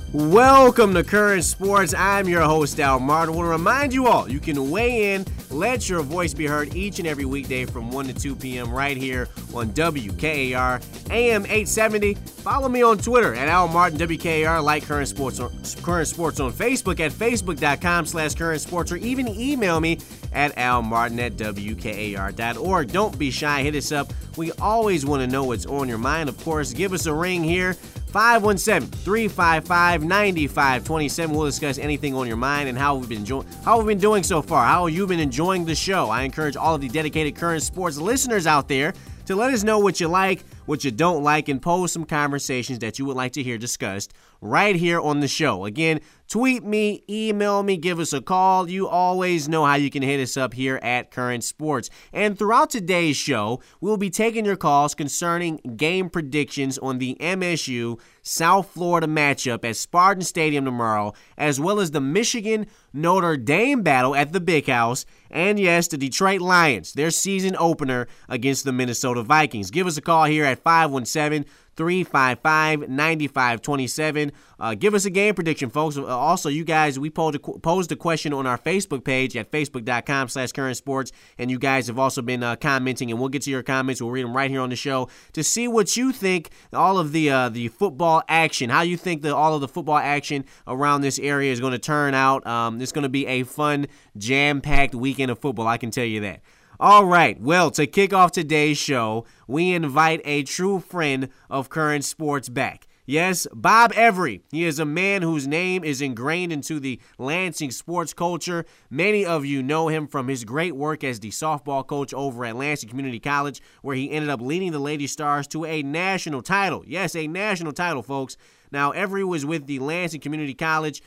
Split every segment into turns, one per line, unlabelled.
Welcome to Current Sports. I'm your host, Al Martin. I want to remind you all, you can weigh in, let your voice be heard each and every weekday from 1 to 2 p.m. right here on WKAR AM 870. Follow me on Twitter at Al Martin WKAR, like Current Sports on Facebook at facebook.com/Current Sports, or even email me at almartin@wkar.org. Don't be shy. Hit us up. We always want to know what's on your mind. Of course, give us a ring here. 517-355-9527. We'll discuss anything on your mind and how we've been doing so far. How have you been enjoying the show? I encourage all of the dedicated Current Sports listeners out there to let us know what you like, what you don't like, and pose some conversations that you would like to hear discussed right here on the show. Again, tweet me, email me, give us a call. You always know how you can hit us up here at Current Sports. And throughout today's show, we'll be taking your calls concerning game predictions on the MSU South Florida matchup at Spartan Stadium tomorrow, as well as the Michigan Notre Dame battle at the Big House, and yes, the Detroit Lions, their season opener against the Minnesota Vikings. Give us a call here at 517-355-9527. Give us a game prediction, folks. Also, you guys, we posed a question on our Facebook page at facebook.com/Current Sports, and you guys have also been commenting, and we'll get to your comments. We'll read them right here on the show to see what you think, all of the football action, how you think all of the football action around this area is going to turn out. It's going to be a fun, jam-packed weekend of football, I can tell you that. All right, well, to kick off today's show, we invite a true friend of Current Sports back. Yes, Bob Every. He is a man whose name is ingrained into the Lansing sports culture. Many of you know him from his great work as the softball coach over at Lansing Community College, where he ended up leading the Lady Stars to a national title. Yes, a national title, folks. Now, Every was with Lansing Community College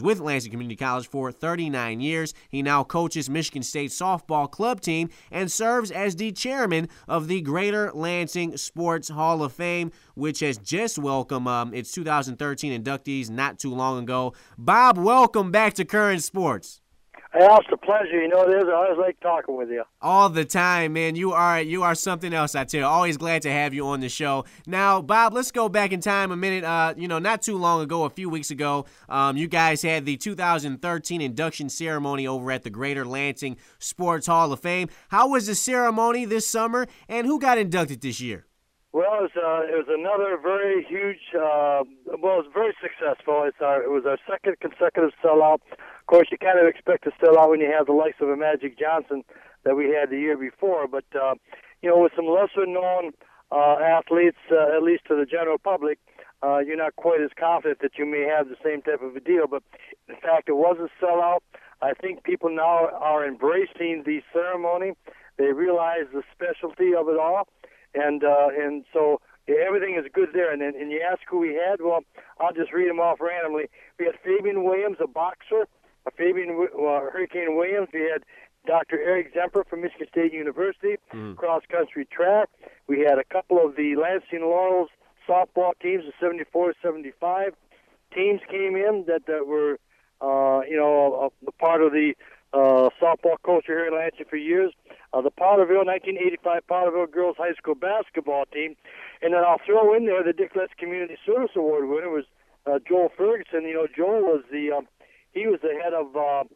for 39 years. He now coaches Michigan State softball club team and serves as the chairman of the Greater Lansing Sports Hall of Fame, which has just welcomed its 2013 inductees not too long ago. Bob, welcome back to Current Sports.
Hey, Al, it's a pleasure. You know it is. I always like talking with you.
All the time, man. You are something else, I tell you. Always glad to have you on the show. Now, Bob, let's go back in time a minute. Not too long ago, a few weeks ago, you guys had the 2013 induction ceremony over at the Greater Lansing Sports Hall of Fame. How was the ceremony this summer, and who got inducted this year?
Well, it was another very huge. It was very successful. It was our second consecutive sellout. Of course, you kind of expect to sell out when you have the likes of a Magic Johnson that we had the year before. But with some lesser-known athletes, at least to the general public, you're not quite as confident that you may have the same type of a deal. But in fact, it was a sellout. I think people now are embracing the ceremony. They realize the specialty of it all. And so everything is good there. And you ask who we had, well, I'll just read them off randomly. We had Fabian Williams, a boxer, Hurricane Williams. We had Dr. Eric Zemper from Michigan State University, cross-country track. We had a couple of the Lansing Laurels softball teams, the 74-75 teams came in that were, a part of the softball culture here in Lansing for years. The Powderville 1985 Powderville Girls High School basketball team, and then I'll throw in there the Dick Letts Community Service Award winner was Joel Ferguson. Joel was the head of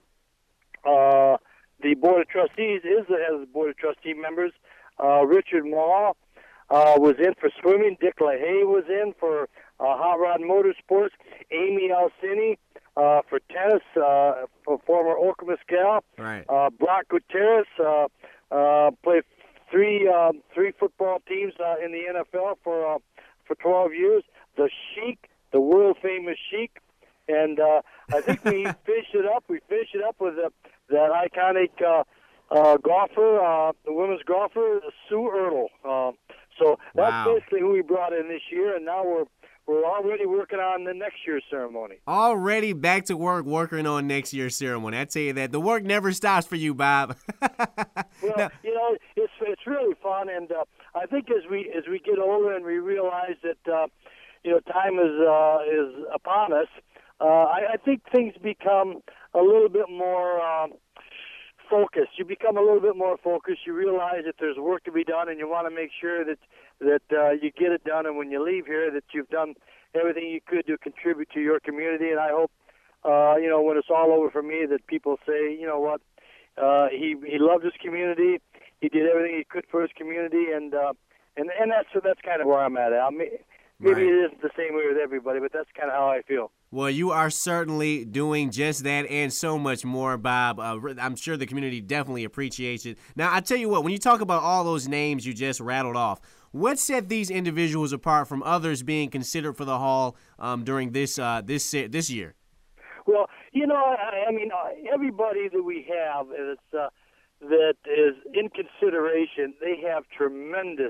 the Board of Trustees. Is the head of the Board of Trustee members. Richard Maw was in for swimming. Dick LaHaye was in for hot rod motorsports. Amy Alcini for tennis, for former Okemos gal.
Right.
Brock Gutierrez played three football teams in the NFL for 12 years. The Sheik, the world famous Sheik, and I think we finished it up. We finished it up with that iconic golfer, the women's golfer, Sue Ertl. So that's basically who we brought in this year, and now we're already working on the next year's ceremony.
Already back to work working on next year's ceremony. I tell you that. The work never stops for you, Bob.
Well, it's really fun, and I think as we get older and we realize that time is upon us, I think things become a little bit more focused. You become a little bit more focused. You realize that there's work to be done, and you want to make sure that you get it done, and when you leave here that you've done everything you could to contribute to your community. And I hope, when it's all over for me, that people say, you know what, he loved his community. He did everything he could for his community, and that's kind of where I'm at. Maybe it isn't the same way with everybody, but that's kind of how I feel.
Well, you are certainly doing just that and so much more, Bob. I'm sure the community definitely appreciates it. Now, I tell you what, when you talk about all those names you just rattled off, what set these individuals apart from others being considered for the Hall during this year?
Well, everybody that we have that is in consideration, they have tremendous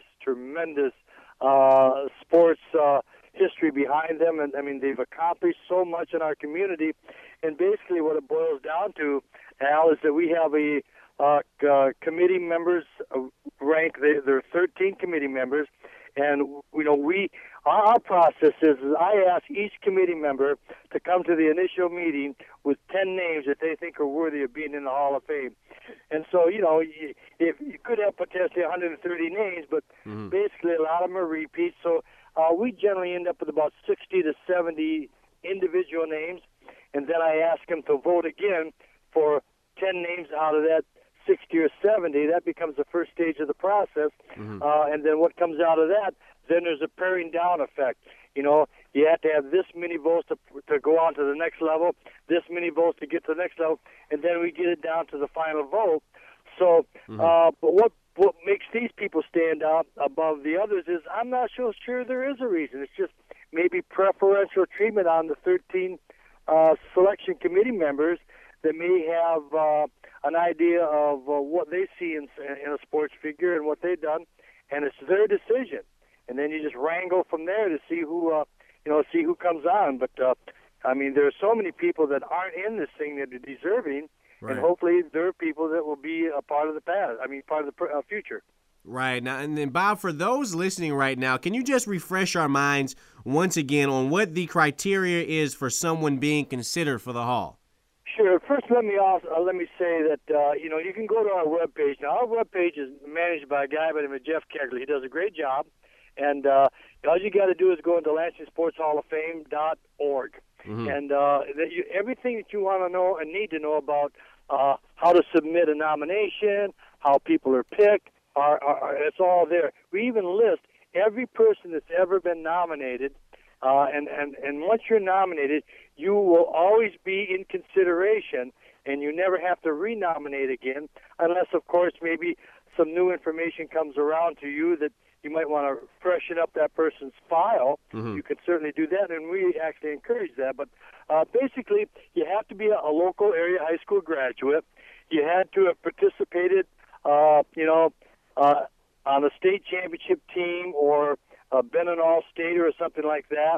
sports history behind them, and I mean they've accomplished so much in our community. And basically, what it boils down to, Al, is that we have committee members rank. There are 13 committee members, and our process is I ask each committee member to come to the initial meeting with 10 names that they think are worthy of being in the Hall of Fame. And so, if you could have potentially 130 names, but basically a lot of them are repeats. So we generally end up with about 60 to 70 individual names, and then I ask them to vote again for 10 names out of that 60 or 70. That becomes the first stage of the process. And then what comes out of that, then there's a paring down effect. You have to have this many votes to go on to the next level, this many votes to get to the next level, and then we get it down to the final vote. So, but what makes these people stand out above the others is I'm not so sure there is a reason. It's just maybe preferential treatment on the 13 selection committee members that may have an idea of what they see in a sports figure and what they've done, and it's their decision. And then you just wrangle from there to see who comes on. But there are so many people that aren't in this thing that are deserving. Right. And hopefully there are people that will be a part of the past. Part of the future.
Right. Now, and then, Bob, for those listening right now, can you just refresh our minds once again on what the criteria is for someone being considered for the Hall?
Sure. First, let me say that you can go to our webpage. Now, our webpage is managed by a guy by the name of Jeff Kegley. He does a great job, and all you got to do is go into LansingSportsHallOfFame.org. And everything that you want to know and need to know about how to submit a nomination, how people are picked, it's all there. We even list every person that's ever been nominated, and once you're nominated, you will always be in consideration, and you never have to renominate again, unless, of course, maybe some new information comes around to you that you might want to freshen up that person's file. You can certainly do that, and we actually encourage that. But basically, you have to be a local area high school graduate. You had to have participated, on a state championship team or been an all-stater or something like that.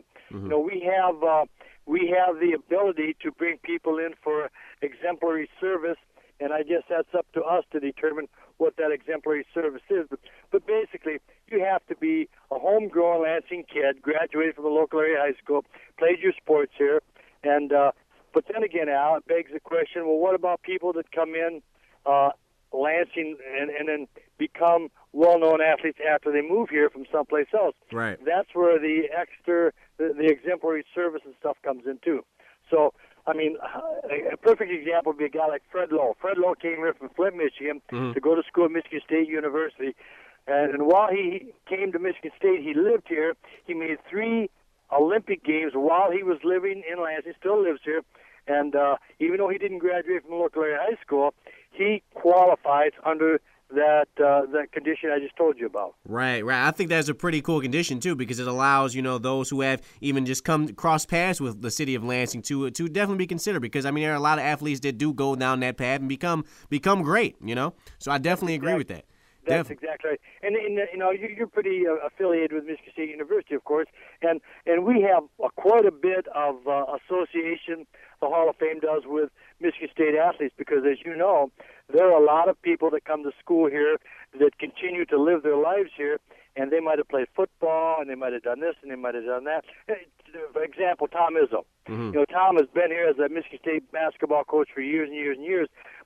We have the ability to bring people in for exemplary service, and I guess that's up to us to determine what that exemplary service is. But basically, you have to be a homegrown Lansing kid, graduated from a local area high school, played your sports here, and but then again, Al, it begs the question, well, what about people that come in Lansing and then become well-known athletes after they move here from someplace else?
Right.
That's where the exemplary service and stuff comes in too. So, a perfect example would be a guy like Fred Lowe. Fred Lowe came here from Flint, Michigan, to go to school at Michigan State University. And while he came to Michigan State, he lived here. He made 3 Olympic Games while he was living in Lansing, still lives here. And even though he didn't graduate from the local area high school, he qualifies under that condition I just told you about.
Right. I think that's a pretty cool condition too, because it allows those who have even just come cross paths with the city of Lansing to definitely be considered. Because there are a lot of athletes that do go down that path and become great. So I definitely agree with that.
That's exactly right. And you're pretty affiliated with Michigan State University, of course, and we have quite a bit of association the Hall of Fame does with Michigan State athletes, because as you know, there are a lot of people that come to school here that continue to live their lives here, and they might have played football, and they might have done this, and they might have done that. For example, Tom Izzo. Tom has been here as a Michigan State basketball coach for years and years and years,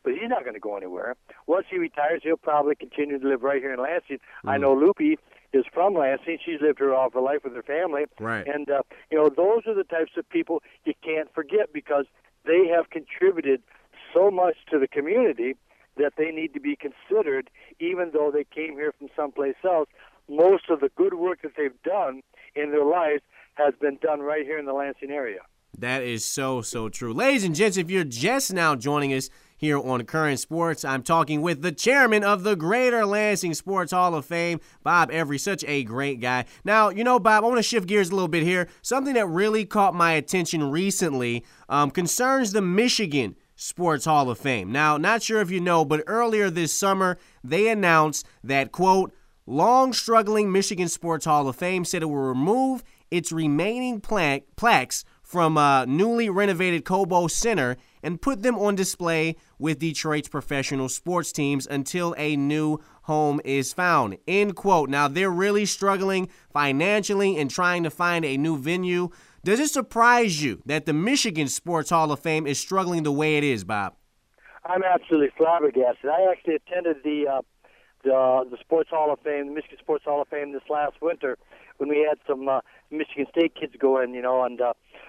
but he's not going to go anywhere. Once he retires, he'll probably continue to live right here in Lansing. I know Loopy is from Lansing. She's lived here all of her life with her family.
Right.
And, those are the types of people you can't forget because they have contributed so much to the community that they need to be considered, even though they came here from someplace else. Most of the good work that they've done in their lives has been done right here in the Lansing area.
That is so, so true. Ladies and gents, if you're just now joining us here on Current Sports, I'm talking with the chairman of the Greater Lansing Sports Hall of Fame, Bob Every. Such a great guy. Now, Bob, I want to shift gears a little bit here. Something that really caught my attention recently concerns the Michigan Sports Hall of Fame. Now, not sure if you know, but earlier this summer, they announced that, quote, long-struggling Michigan Sports Hall of Fame said it will remove its remaining plaques from newly renovated Cobo Center and put them on display with Detroit's professional sports teams until a new home is found, end quote. Now, they're really struggling financially and trying to find a new venue. Does it surprise you that the Michigan Sports Hall of Fame is struggling the way it is, Bob?
I'm absolutely flabbergasted. I actually attended the Sports Hall of Fame, the Michigan Sports Hall of Fame this last winter when we had some Michigan State kids go in, and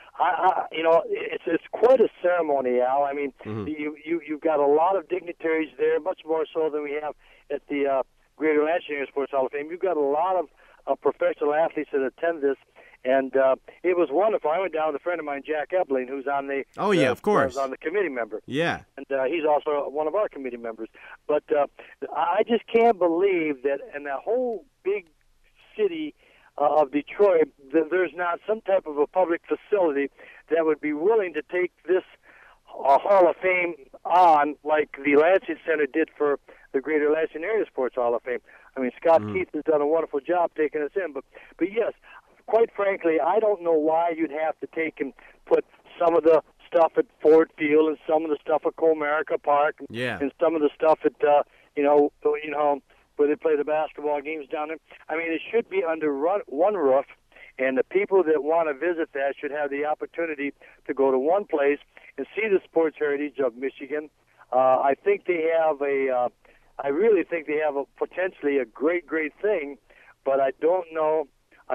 it's quite a ceremony, Al. I mean, you've got a lot of dignitaries there, much more so than we have at the Greater Lansing Sports Hall of Fame. You've got a lot of professional athletes that attend this, and it was wonderful. I went down with a friend of mine, Jack Ebling, who's on the
of course,
on the committee member.
Yeah,
and he's also one of our committee members. But I just can't believe that in that whole big city of Detroit, there's not some type of a public facility that would be willing to take this Hall of Fame on like the Lansing Center did for the Greater Lansing Area Sports Hall of Fame. I mean, Scott Keith has done a wonderful job taking us in, but yes, quite frankly, I don't know why you'd have to take and put some of the stuff at Ford Field and some of the stuff at Comerica Park and some of the stuff at where they play the basketball games down there. I mean, it should be under one roof, and the people that want to visit that should have the opportunity to go to one place and see the sports heritage of Michigan. I think they have I really think they have potentially a great, great thing, but I don't know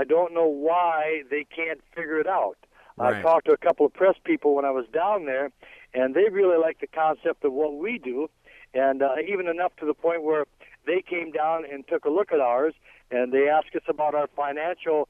why they can't figure it out. Right. I talked to a couple of press people when I was down there, and they really like the concept of what we do, and even enough to the point where they came down and took a look at ours, and they asked us about our financial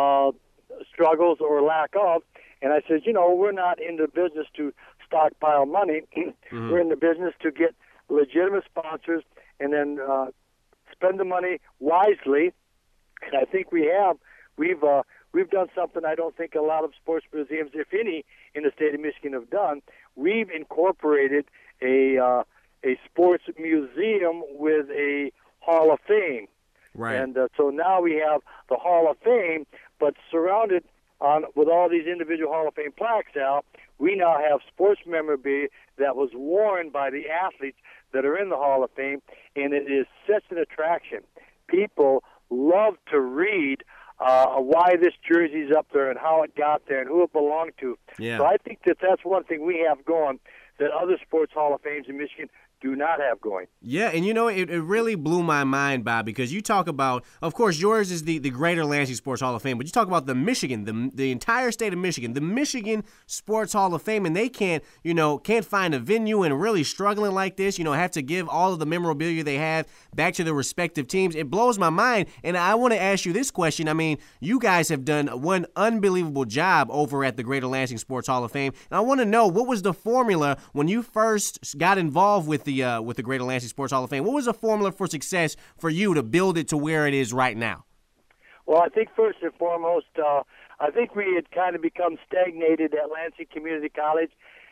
struggles or lack of, and I said, we're not in the business to stockpile money. We're in the business to get legitimate sponsors and then spend the money wisely. And I think we have. We've done something I don't think a lot of sports museums, if any, in the state of Michigan have done. We've incorporated a sports museum with a Hall of Fame.
Right.
And so now we have the Hall of Fame, but surrounded with all these individual Hall of Fame plaques now, we now have sports memorabilia that was worn by the athletes that are in the Hall of Fame, and it is such an attraction. People love to read why this jersey's up there and how it got there and who it belonged to.
Yeah.
So I think that's one thing we have going that other sports Hall of Fames in Michigan do not have going.
Yeah, and it really blew my mind, Bob, because you talk about, of course, yours is the Greater Lansing Sports Hall of Fame, but you talk about the Michigan, the entire state of Michigan, the Michigan Sports Hall of Fame, and they can't find a venue and really struggling like this, have to give all of the memorabilia they have back to their respective teams. It blows my mind, and I want to ask you this question. I mean, you guys have done one unbelievable job over at the Greater Lansing Sports Hall of Fame, and I want to know, what was the formula when you first got involved with the Greater Lansing Sports Hall of Fame? What was the formula for success for you to build it to where it is right now?
Well, I think first and foremost, I think we had kind of become stagnated at Lansing Community College.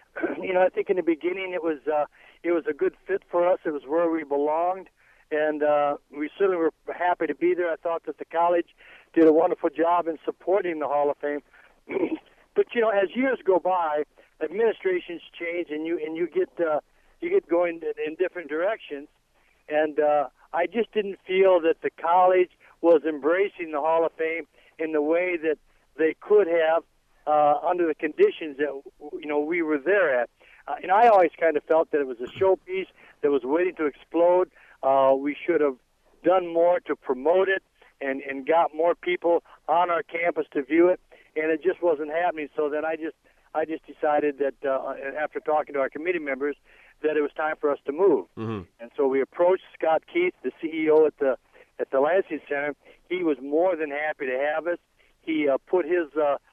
I think in the beginning it was a good fit for us. It was where we belonged, and we certainly were happy to be there. I thought that the college did a wonderful job in supporting the Hall of Fame. But as years go by, administrations change, and you get going in different directions, and I just didn't feel that the college was embracing the Hall of Fame in the way that they could have under the conditions that we were there at. and I always kind of felt that it was a showpiece that was waiting to explode. We should have done more to promote it and got more people on our campus to view it, and it just wasn't happening. So then I just decided that after talking to our committee members that it was time for us to move.
Mm-hmm.
And so we approached Scott Keith, the CEO at the Lansing Center. He was more than happy to have us. He put his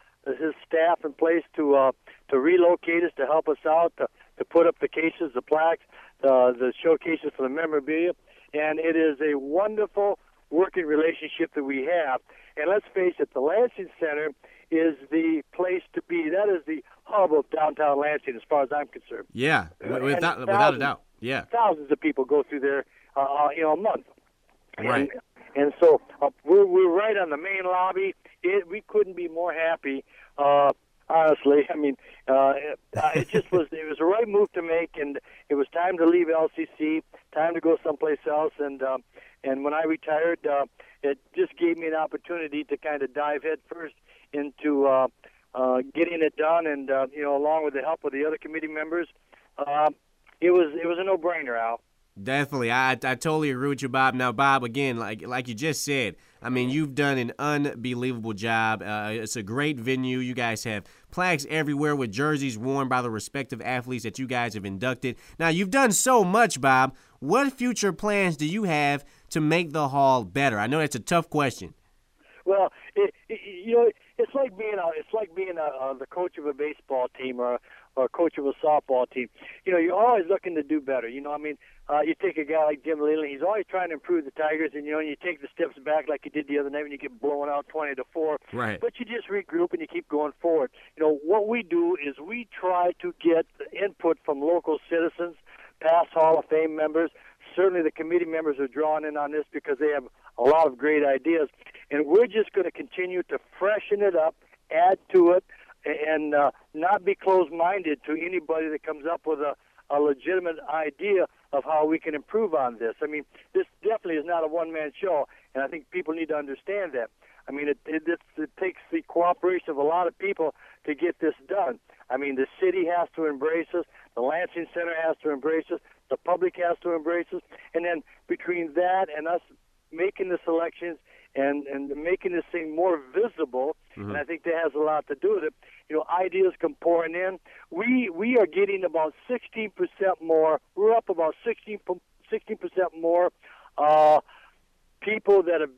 staff in place to relocate us, to help us out, to put up the cases, the plaques, the showcases for the memorabilia. And it is a wonderful working relationship that we have. And let's face it, the Lansing Center is the place to be. That is the hub of downtown Lansing as far as I'm concerned.
Yeah, without a doubt. Yeah.
Thousands of people go through there a month.
Right.
And so we're right on the main lobby. We couldn't be more happy. Honestly, I mean, it just was. It was the right move to make, and it was time to leave LCC, time to go someplace else. And when I retired, it just gave me an opportunity to kind of dive head first into getting it done, and along with the help of the other committee members, it was a no-brainer, Al.
Definitely. I totally agree with you, Bob. Now, Bob, again, like you just said, I mean, you've done an unbelievable job. It's a great venue. You guys have plaques everywhere with jerseys worn by the respective athletes that you guys have inducted. Now, you've done so much, Bob. What future plans do you have to make the hall better? I know that's a tough question.
Well, it's like being the coach of a baseball team or coach of a softball team. You're always looking to do better. You take a guy like Jim Leyland, he's always trying to improve the Tigers, and you take the steps back like you did the other night when you get blown out 20-4.
Right.
But you just regroup and you keep going forward. What we do is we try to get input from local citizens, past Hall of Fame members. Certainly the committee members are drawn in on this because they have a lot of great ideas. And we're just going to continue to freshen it up, add to it, and not be closed-minded to anybody that comes up with a legitimate idea of how we can improve on this. I mean, this definitely is not a one-man show, and I think people need to understand that. I mean, it takes the cooperation of a lot of people to get this done. I mean, the city has to embrace us. The Lansing Center has to embrace us. The public has to embrace us. And then between that and us making the selections and making this thing more visible, mm-hmm. and I think that has a lot to do with it. Ideas come pouring in. We are getting about 16% more. We're up about 16% more people that have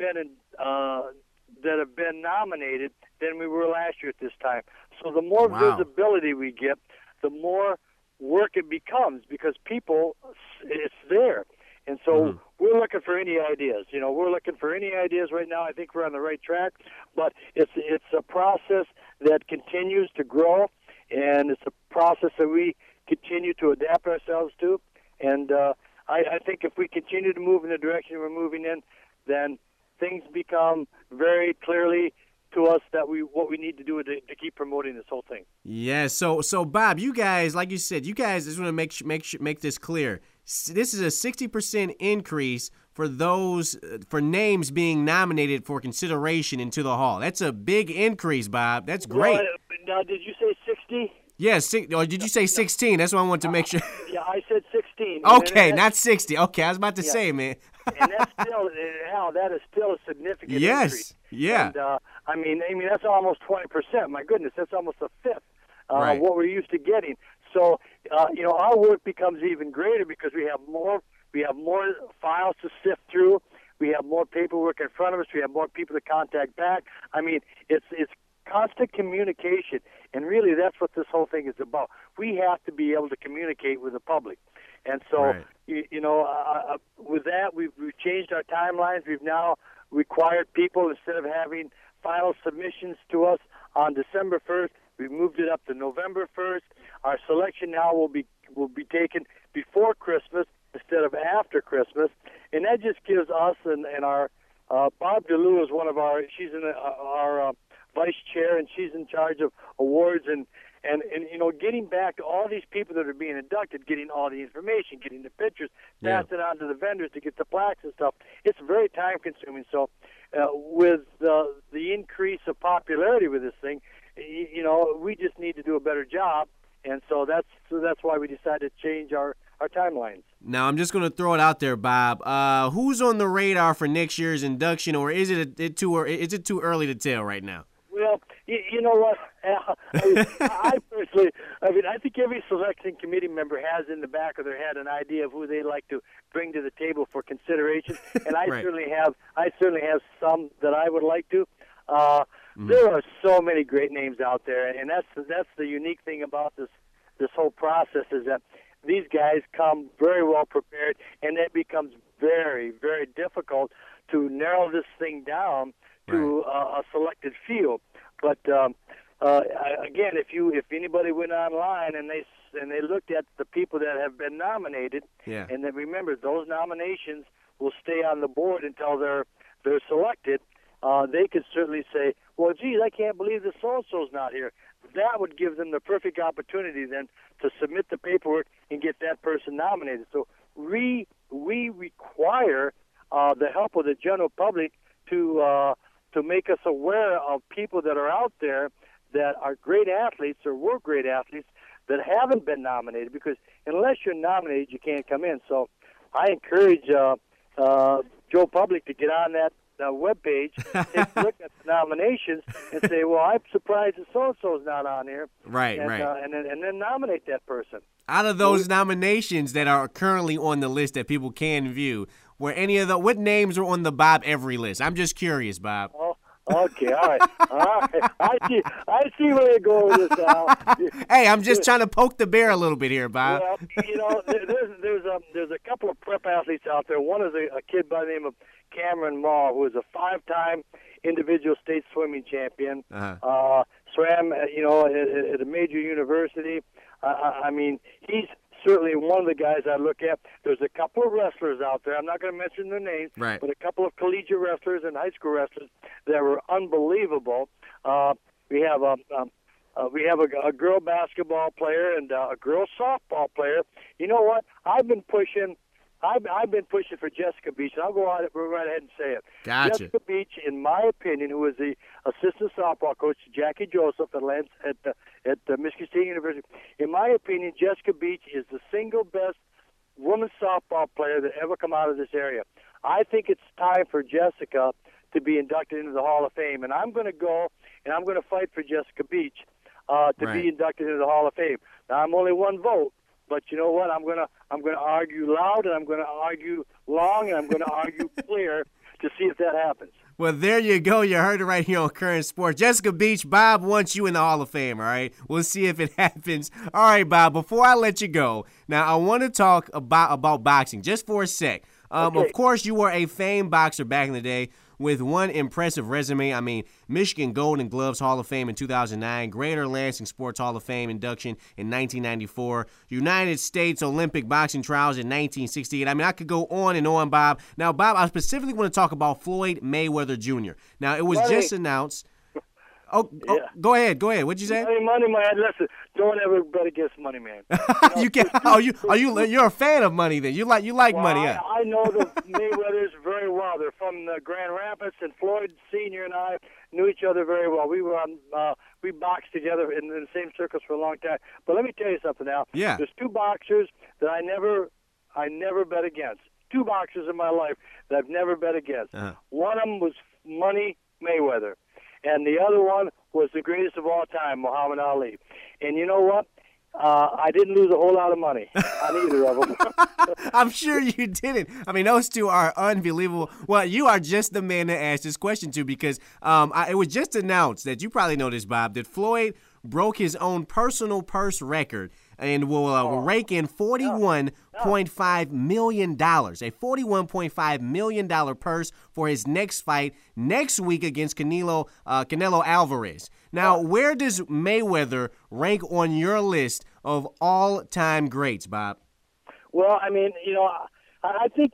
been nominated than we were last year at this time. So the more visibility we get, the more work it becomes because it's there. And so we're looking for any ideas. We're looking for any ideas right now. I think we're on the right track, but it's a process that continues to grow, and it's a process that we continue to adapt ourselves to. And I think if we continue to move in the direction we're moving in, then things become very clearly to us that what we need to do to keep promoting this whole thing.
Yeah. So Bob, you guys, like you said, just want to make this clear. This is a 60% increase for names being nominated for consideration into the hall. That's a big increase, Bob. That's great.
Well, now, did you say 60?
Yes. Or did you say 16? That's what I want to make sure.
Yeah, I said 16.
Okay, not 60. Okay, I was about to say, man.
And that's still, Al, that is still a significant increase.
Yeah.
And, I mean, that's almost 20%. My goodness, that's almost a fifth of what we're used to getting. So, our work becomes even greater because we have more files to sift through. We have more paperwork in front of us. We have more people to contact back. I mean, it's constant communication, and really that's what this whole thing is about. We have to be able to communicate with the public. And so, with that, we've changed our timelines. We've now required people, instead of having final submissions to us on December 1st, we've moved it up to November 1st. Our selection now will be taken before Christmas instead of after Christmas, and that just gives us and our Bob DeLue is she's in our vice chair, and she's in charge of awards and getting back to all these people that are being inducted, getting all the information, getting the pictures, passing it on to the vendors to get the plaques and stuff. It's very time consuming. So with the increase of popularity with this thing, we just need to do a better job. And so that's why we decided to change our timelines.
Now, I'm just going to throw it out there, Bob. Who's on the radar for next year's induction, or is it too early to tell right now?
Well, you know what? I personally, I think every selection committee member has in the back of their head an idea of who they'd like to bring to the table for consideration, and I
Right.
certainly have some that I would like to. There are so many great names out there, and that's the unique thing about this whole process is that these guys come very well prepared, and it becomes very, very difficult to narrow this thing down to a selected field. But again, if anybody went online and they looked at the people that have been nominated, and then remember those nominations will stay on the board until they're selected. They could certainly say, "Well, geez, I can't believe that so-and-so's not here." That would give them the perfect opportunity then to submit the paperwork and get that person nominated. So we require the help of the general public to make us aware of people that are out there that are great athletes or were great athletes that haven't been nominated, because unless you're nominated, you can't come in. So I encourage Joe Public to get on that webpage, take a look at the nominations, and say, "Well, I'm surprised that so-and-so's not on here."
Right.
And then nominate that person.
Out of those nominations that are currently on the list that people can view, what names are on the Bob Every list? I'm just curious, Bob.
Oh, okay, all right. I see where you're going with this now.
Hey, I'm just trying to poke the bear a little bit here, Bob.
Well, there's a couple of prep athletes out there. One is a kid by the name of Cameron Maw, who is a 5-time individual state swimming champion. Swam, at a major university. He's certainly one of the guys I look at. There's a couple of wrestlers out there. I'm not going to mention their names,
right,
but a couple of collegiate wrestlers and high school wrestlers that were unbelievable. We have a girl basketball player and a girl softball player. You know what? I've been pushing for Jessica Beach, and I'll go right ahead and say it.
Gotcha.
Jessica Beach, in my opinion, who is the assistant softball coach to Jackie Joseph at Michigan State University, in my opinion, Jessica Beach is the single best women's softball player that ever come out of this area. I think it's time for Jessica to be inducted into the Hall of Fame, and I'm going to go and I'm going to fight for Jessica Beach to be inducted into the Hall of Fame. Now, I'm only one vote. But you know what? I'm gonna argue loud, and I'm gonna argue long, and I'm gonna argue clear to see if that happens.
Well, there you go. You heard it right here on Current Sports. Jessica Beach, Bob wants you in the Hall of Fame, all right? We'll see if it happens. All right, Bob, before I let you go, now I want to talk about boxing just for a sec.
Okay.
Of course, you were a famed boxer back in the day with one impressive resume. I mean, Michigan Golden Gloves Hall of Fame in 2009, Greater Lansing Sports Hall of Fame induction in 1994, United States Olympic boxing trials in 1968. I mean, I could go on and on, Bob. Now, Bob, I specifically want to talk about Floyd Mayweather Jr. Now, it was just announced. Go ahead. What'd you say?
Money Man. Listen, don't ever bet against Money Man.
You can't. You're a fan of money then. You like money, huh?
I know the Mayweathers very well. They're from the Grand Rapids, and Floyd Sr. and I knew each other very well. We were we boxed together in the same circles for a long time. But let me tell you something now.
Yeah.
There's two boxers that I never bet against. Two boxers in my life that I've never bet against. One of them was Money Mayweather, and the other one was the greatest of all time, Muhammad Ali. And you know what? I didn't lose a whole lot of money on either of them.
I'm sure you didn't. I mean, those two are unbelievable. Well, you are just the man to ask this question to, because it was just announced that, you probably know this, Bob, that Floyd broke his own personal purse record and will rake in $41.5 million, a $41.5 million purse for his next fight next week against Canelo Alvarez. Now, where does Mayweather rank on your list of all-time greats, Bob?
Well, I mean, I think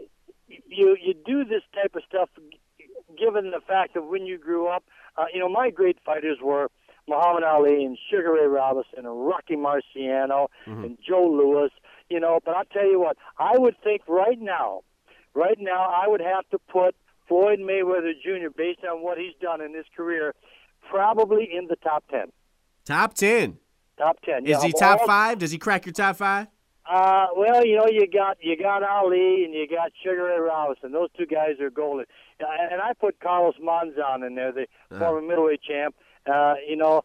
you do this type of stuff given the fact of when you grew up. My great fighters were Muhammad Ali and Sugar Ray Robinson and Rocky Marciano and Joe Louis, but I'll tell you what, I would think right now I would have to put Floyd Mayweather Jr., based on what he's done in his career, probably in the top 10.
Top 10?
Top 10.
Is he top 5? Does he crack your top 5?
Well, you got Ali and you got Sugar Ray Robinson. Those two guys are golden. And I put Carlos Monzon in there, the former middleweight champ. Marciano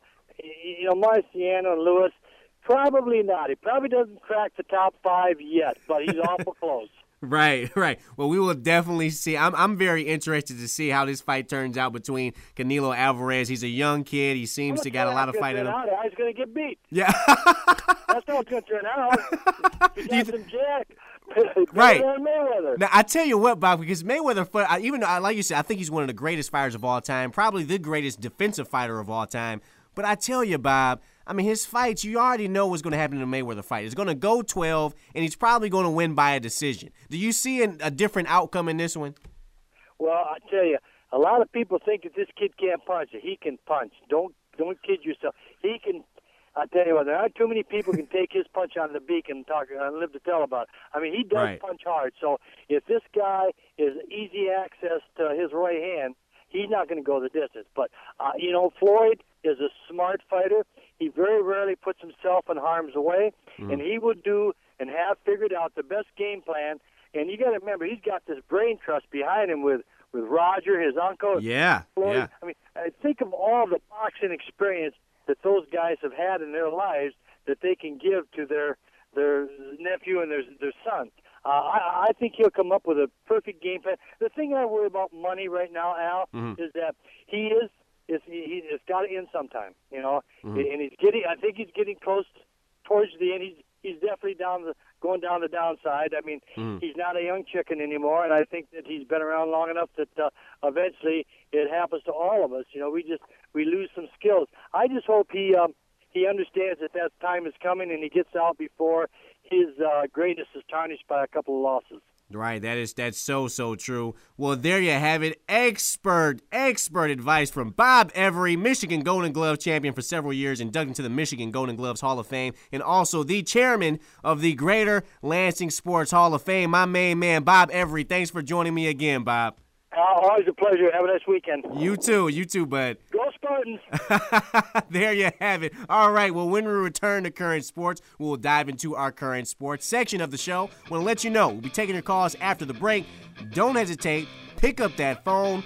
and Lewis, probably not. He probably doesn't crack the top 5 yet, but he's awful close.
Right. Well, we will definitely see. I'm very interested to see how this fight turns out between Canelo Alvarez. He's a young kid. He seems to got a lot of fight in him.
He's going to get beat.
Yeah.
That's how it's going to turn out. He got some jack.
Right.
Mayweather.
Now, I tell you what, Bob, because Mayweather, even like you said, I think he's one of the greatest fighters of all time, probably the greatest defensive fighter of all time. But I tell you, Bob, I mean, his fights, you already know what's going to happen in a Mayweather fight. It's going to go 12, and he's probably going to win by a decision. Do you see a different outcome in this one?
Well, I tell you, a lot of people think that this kid can't punch. He can punch. Don't kid yourself. He can. I tell you what, there aren't too many people who can take his punch on the beak and live to tell about it. I mean, he does punch hard. So if this guy is easy access to his right hand, he's not going to go the distance. But, Floyd is a smart fighter. He very rarely puts himself in harm's way, and he would do and have figured out the best game plan. And you got to remember, he's got this brain trust behind him with Roger, his uncle.
Yeah,
Floyd.
yeah.
I mean, think of all the boxing experience that those guys have had in their lives that they can give to their nephew and their son. I think he'll come up with a perfect game plan. The thing I worry about money right now, Al, is that it's got to end sometime, and I think he's getting close towards the end. He's definitely going down the downside. I mean, he's not a young chicken anymore, and I think that he's been around long enough that eventually it happens to all of us. We lose some skills. I just hope he understands that time is coming, and he gets out before his greatness is tarnished by a couple of losses.
Right, that's so true. Well, there you have it. Expert advice from Bob Every, Michigan Golden Glove champion for several years, inducted into the Michigan Golden Gloves Hall of Fame, and also the chairman of the Greater Lansing Sports Hall of Fame. My main man, Bob Every. Thanks for joining me again, Bob.
Always a pleasure. Have a nice weekend.
You too, bud.
Go Spartans.
There you have it. All right, well, when we return to Current Sports, we'll dive into our Current Sports section of the show. Want to let you know, we'll be taking your calls after the break. Don't hesitate. Pick up that phone,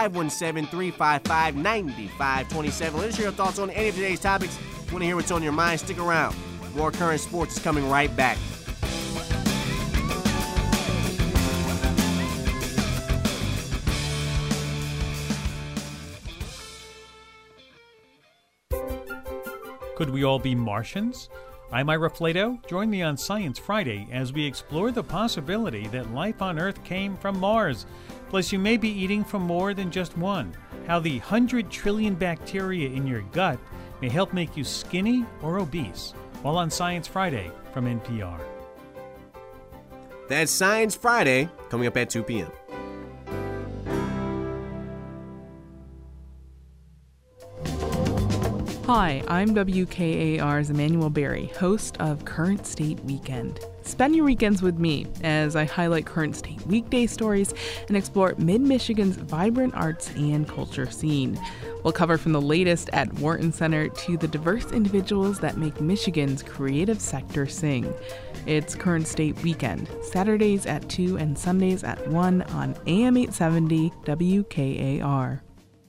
517-355-9527. Let us hear your thoughts on any of today's topics. Want to hear what's on your mind? Stick around. More Current Sports is coming right back.
Could we all be Martians? I'm Ira Flato. Join me on Science Friday as we explore the possibility that life on Earth came from Mars. Plus, you may be eating from more than just one. How the 100 trillion bacteria in your gut may help make you skinny or obese. All on Science Friday from NPR.
That's Science Friday, coming up at 2 p.m.
Hi, I'm WKAR's Emmanuel Berry, host of Current State Weekend. Spend your weekends with me as I highlight current state weekday stories and explore Mid-Michigan's vibrant arts and culture scene. We'll cover from the latest at Wharton Center to the diverse individuals that make Michigan's creative sector sing. It's Current State Weekend, Saturdays at 2 and Sundays at 1 on AM 870 WKAR.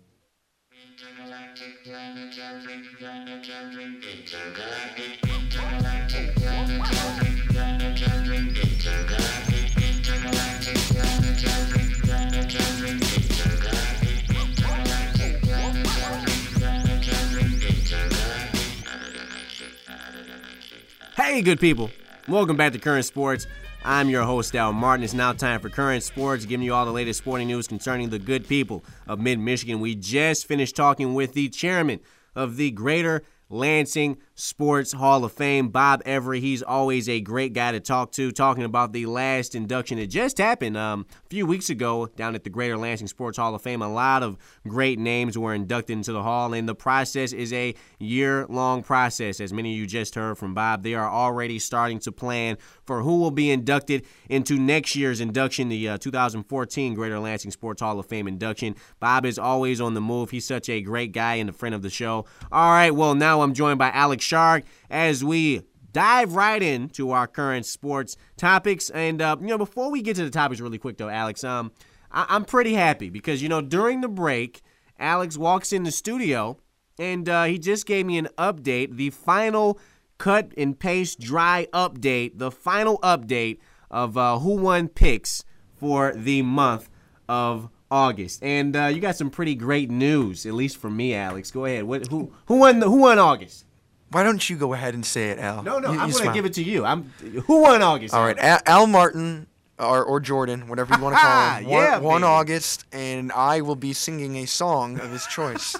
Hey, good people. Welcome back to Current Sports. I'm your host, Al Martin. It's now time for Current Sports, giving you all the latest sporting news concerning the good people of Mid-Michigan. We just finished talking with the chairman of the Greater Lansing Sports Hall of Fame, Bob Every. He's always a great guy to talk to, talking about the last induction. It just happened a few weeks ago down at the Greater Lansing Sports Hall of Fame. A lot of great names were inducted into the hall, and the process is a year-long process. As many of you just heard from Bob, they are already starting to plan for who will be inducted into next year's induction, the 2014 Greater Lansing Sports Hall of Fame induction. Bob is always on the move. He's such a great guy and a friend of the show. All right, well, now I'm joined by Alex Shark as we dive right into our current sports topics. And, before we get to the topics really quick, though, Alex, I'm pretty happy because, during the break, Alex walks in the studio and he just gave me an update, the final cut and paste dry update, the final update of who won picks for the month of August. And you got some pretty great news, at least for me, Alex. Go ahead. Who won August?
Why don't you go ahead and say it, Al?
No, I'm going to give it to you. Who won August?
All right, Al Martin or Jordan, whatever you want to call him, won August, and I will be singing a song of his choice.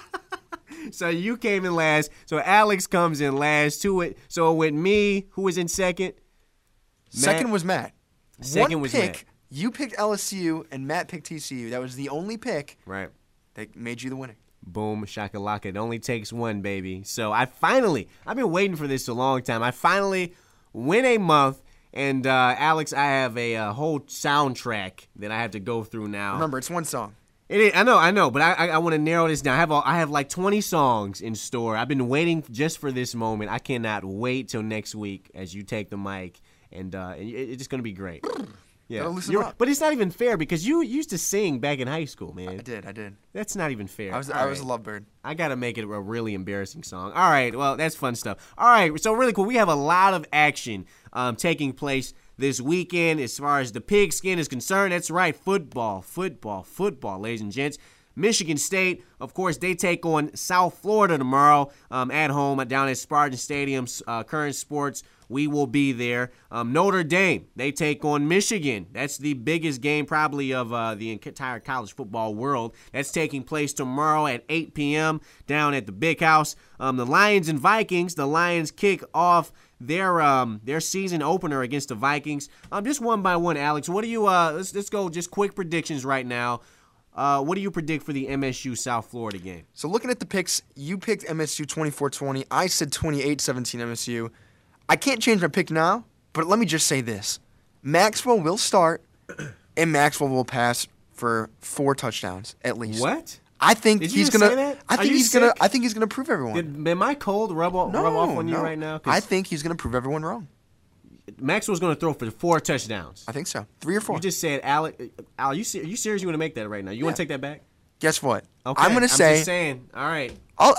So you came in last. So Alex comes in last to it. So with me, who was in second?
Second was Matt.
Second was Matt.
You picked LSU, and Matt picked TCU. That was the only pick that made you the winner.
Boom, shakalaka. It only takes one, baby. So I've been waiting for this a long time. I finally win a month. And, Alex, I have a whole soundtrack that I have to go through now.
Remember, it's one song.
It is, I know, but I want to narrow this down. I have like 20 songs in store. I've been waiting just for this moment. I cannot wait till next week as you take the mic, and it's just going to be great. Yeah,
listen up.
But it's not even fair because you used to sing back in high school, man.
I did.
That's not even fair.
I was a lovebird.
I got to make it a really embarrassing song. All right, well, that's fun stuff. All right, so really cool. We have a lot of action taking place this weekend as far as the pigskin is concerned. That's right, football, ladies and gents. Michigan State, of course, they take on South Florida tomorrow at home down at Spartan Stadium. Current Sports, we will be there. Notre Dame, they take on Michigan. That's the biggest game probably of the entire college football world. That's taking place tomorrow at 8 p.m. down at the Big House. The Lions and Vikings, the Lions kick off their season opener against the Vikings. Just one by one, Alex, what do you let's go just quick predictions right now. What do you predict for the MSU South Florida game?
So looking at the picks, you picked MSU 24-20. I said 28-17 MSU. I can't change my pick now, but let me just say this. Maxwell will start, and Maxwell will pass for 4 touchdowns at least.
What?
I think
Did
he's
you
gonna.
say that?
I think he's gonna. I think he's gonna prove everyone.
Did my cold rub off on you right now?
I think he's gonna prove everyone wrong.
Maxwell's gonna throw for 4 touchdowns.
I think so. 3 or 4.
You just said, Al, are you serious? You want to make that right now? You want to take that back?
Guess what?
Okay,
I'm
just saying. All right.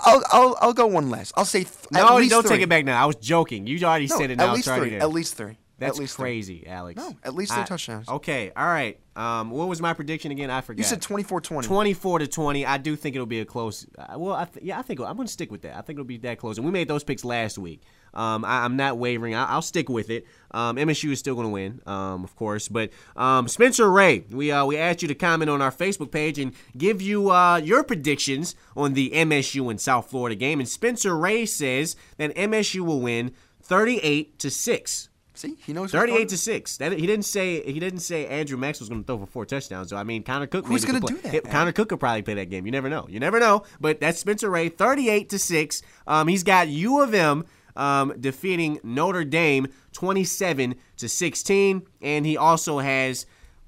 I'll go one less. I'll say
no.
At least
don't
3.
take it back now. I was joking. You already said it. Now
at least
it's already
3.
there.
At least 3.
That's
at least
crazy, Alex.
No, at least 3 touchdowns.
Okay, all right. What was my prediction again? I forgot.
You said 24-20.
24-20. I do think it'll be a close. I think I'm going to stick with that. I think it'll be that close. And we made those picks last week. I'm not wavering. I'll stick with it. MSU is still going to win, of course. But Spencer Ray, we asked you to comment on our Facebook page and give you your predictions on the MSU and South Florida game. And Spencer Ray says that MSU will win 38-6.
See, he knows
38-6. He didn't say Andrew Maxwell's going to throw for 4 touchdowns. So I mean, Connor Cook.
Who's going to do that?
Connor Cook could probably play that game. You never know. But that's Spencer Ray, 38-6. He's got U of M defeating Notre Dame 27-16, and he also has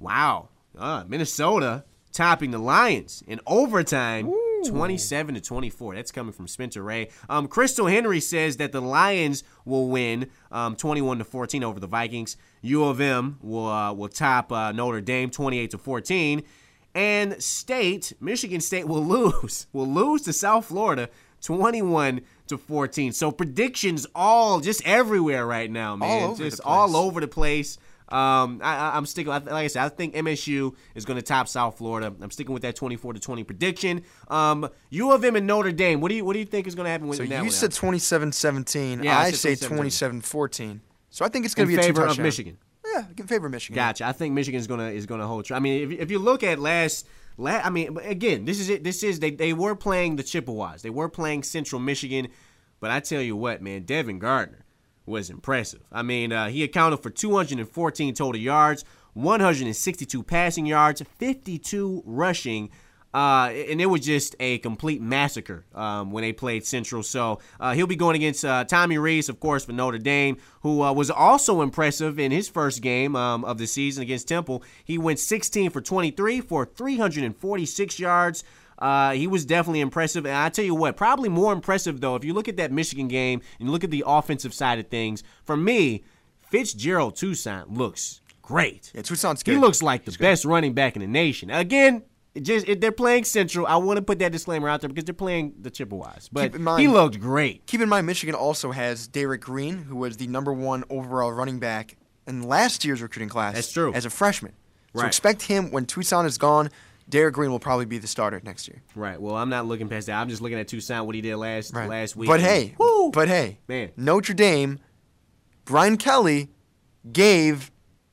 Minnesota topping the Lions in overtime. 27-24. That's coming from Spencer Ray. Crystal Henry says that the Lions will win 21-14 over the Vikings. U of M will top Notre Dame 28-14, and Michigan State will lose to South Florida 21-14. So predictions all just everywhere right now, man. All over the place. I'm sticking. Like I said, I think MSU is going to top South Florida. I'm sticking with that 24-20 prediction. U of M and Notre Dame. What do you think is going to happen with that?
So you said 27-17.
Yeah,
I say 27-14. So I think it's going to be
in
a 2
favor
touchdown.
of Michigan.
Yeah, in favor of Michigan.
Gotcha. I think Michigan is going to hold true. I mean, if you look at I mean, again, this is it. They were playing the Chippewas. They were playing Central Michigan, but I tell you what, man, Devin Gardner was impressive. I mean, he accounted for 214 total yards, 162 passing yards, 52 rushing, and it was just a complete massacre when they played Central. So he'll be going against Tommy Rees, of course, for Notre Dame, who was also impressive in his first game of the season against Temple. He went 16 for 23 for 346 yards. He was definitely impressive. And I tell you what, probably more impressive, though, if you look at that Michigan game and you look at the offensive side of things, for me, Fitzgerald Toussaint looks great.
Yeah, Toussaint's good.
He looks like the best running back in the nation. Again, they're playing Central. I want to put that disclaimer out there because they're playing the Chippewas. But he looked great.
Keep in mind, Michigan also has Derek Green, who was the #1 overall running back in last year's recruiting class.
That's true.
As a freshman. So
Right.
expect him, when Toussaint is gone, Derek Green will probably be the starter next year.
Right. Well, I'm not looking past that. I'm just looking at Toussaint, what he did last week.
But hey,
man.
Notre Dame, Brian Kelly gave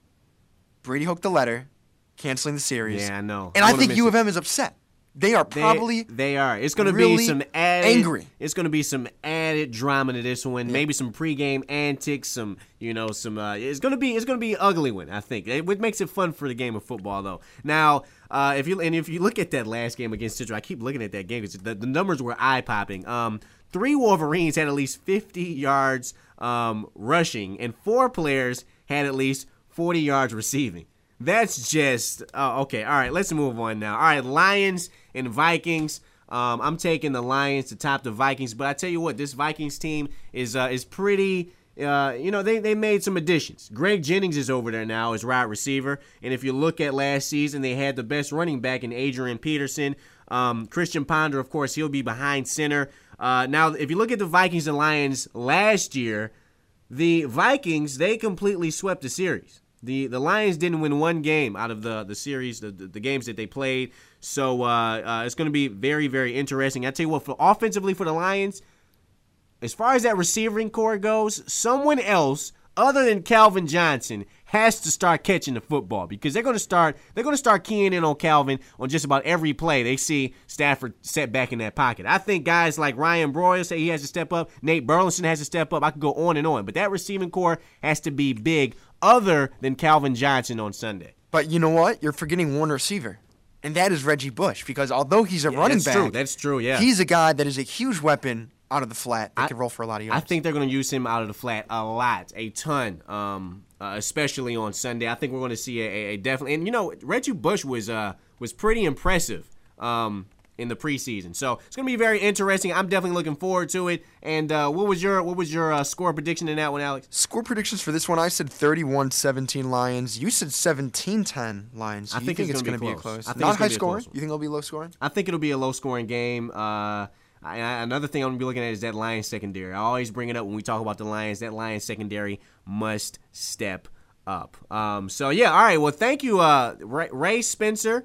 Brady Hoke the letter, canceling the series.
Yeah, I know.
And I think U of M is upset. They are probably
they are. It's going to
really
be some added
angry.
It's going to be some added drama to this one. Yeah. Maybe some pregame antics. It's going to be an ugly one. I think it makes it fun for the game of football, though. Now, if you look at that last game against Central, I keep looking at that game because the numbers were eye popping. 3 Wolverines had at least 50 yards rushing, and 4 players had at least 40 yards receiving. That's just okay. All right, let's move on now. All right, Lions and Vikings. I'm taking the Lions to top the Vikings, but I tell you what, this Vikings team is pretty. They made some additions. Greg Jennings is over there now as wide receiver, and if you look at last season, they had the best running back in Adrian Peterson. Christian Ponder, of course, he'll be behind center. Now, if you look at the Vikings and Lions last year, the Vikings, they completely swept the series. The Lions didn't win one game out of the series, the games that they played. So it's going to be very, very interesting. I tell you what, offensively for the Lions, as far as that receiving core goes, someone else other than Calvin Johnson has to start catching the football because they're going to start keying in on Calvin on just about every play they see Stafford set back in that pocket. I think guys like Ryan Broyles say he has to step up. Nate Burleson has to step up. I could go on and on, but that receiving core has to be big other than Calvin Johnson on Sunday.
But you know what? You're forgetting one receiver, and that is Reggie Bush because although he's a running back,
that's true. Yeah,
he's a guy that is a huge weapon out of the flat that can roll for a lot of yards.
I think they're going to use him out of the flat a ton, especially on Sunday. I think we're going to see a definitely. And Reggie Bush was pretty impressive in the preseason, so it's going to be very interesting. I'm definitely looking forward to it. And what was your score prediction in that one, Alex?
Score predictions for this one, I said 31-17 Lions. You said 17-10 Lions.
I think it's going to be
close. Not high scoring. You think it'll be low scoring?
I think it'll be a low scoring game. Another thing I'm going to be looking at is that Lions secondary. I always bring it up when we talk about the Lions. That Lions secondary must step up. All right. Well, thank you, Spencer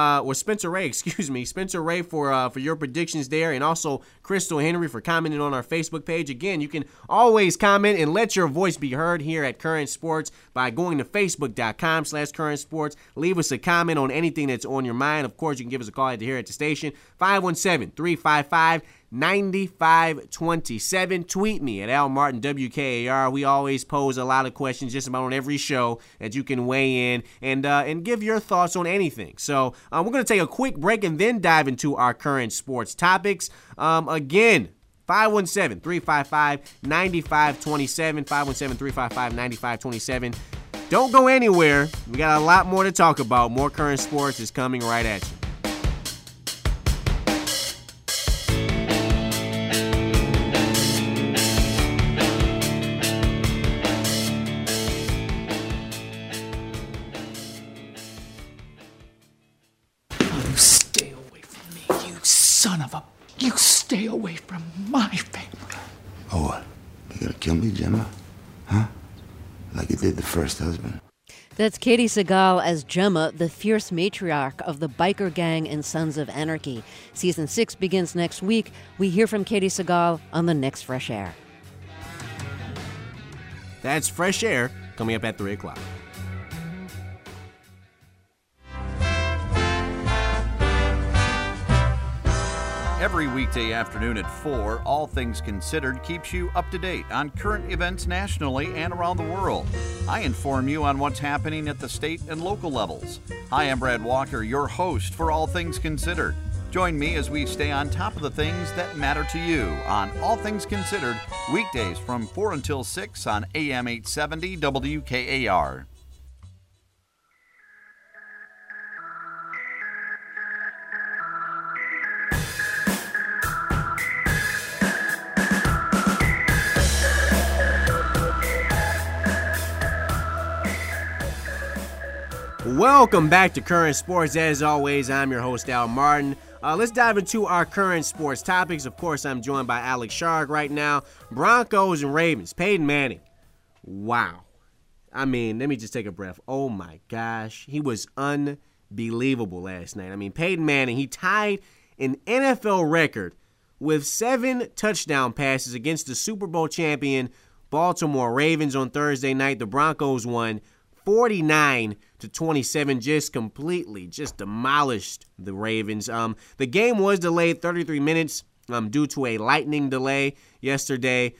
Ray for your predictions there, and also Crystal Henry for commenting on our Facebook page. Again, you can always comment and let your voice be heard here at Current Sports by going to facebook.com/Current Sports. Leave us a comment on anything that's on your mind. Of course, you can give us a call here at the station, 517-355-9527. Tweet me at Al Martin WKAR. We always pose a lot of questions just about on every show that you can weigh in and give your thoughts on anything. So we're going to take a quick break and then dive into our current sports topics. Again, 517-355-9527, 517-355-9527. Don't go anywhere. We got a lot more to talk about. More current sports is coming right at you.
You stay away from my family.
Oh, what? You gonna kill me, Gemma? Huh? Like you did the first husband?
That's Katie Seagal as Gemma, the fierce matriarch of the biker gang in Sons of Anarchy. Season 6 begins next week. We hear from Katie Seagal on the next Fresh Air.
That's Fresh Air coming up at 3 o'clock.
Every weekday afternoon at 4, All Things Considered keeps you up to date on current events nationally and around the world. I inform you on what's happening at the state and local levels. Hi, I'm Brad Walker, your host for All Things Considered. Join me as we stay on top of the things that matter to you on All Things Considered, weekdays from 4 until 6 on AM 870 WKAR.
Welcome back to Current Sports. As always, I'm your host, Al Martin. Let's dive into our current sports topics. Of course, I'm joined by Alex Sharg right now. Broncos and Ravens. Peyton Manning. Wow. I mean, let me just take a breath. Oh, my gosh. He was unbelievable last night. I mean, Peyton Manning, he tied an NFL record with 7 touchdown passes against the Super Bowl champion Baltimore Ravens on Thursday night. The Broncos won 49-27, just demolished the Ravens. The game was delayed 33 minutes due to a lightning delay yesterday.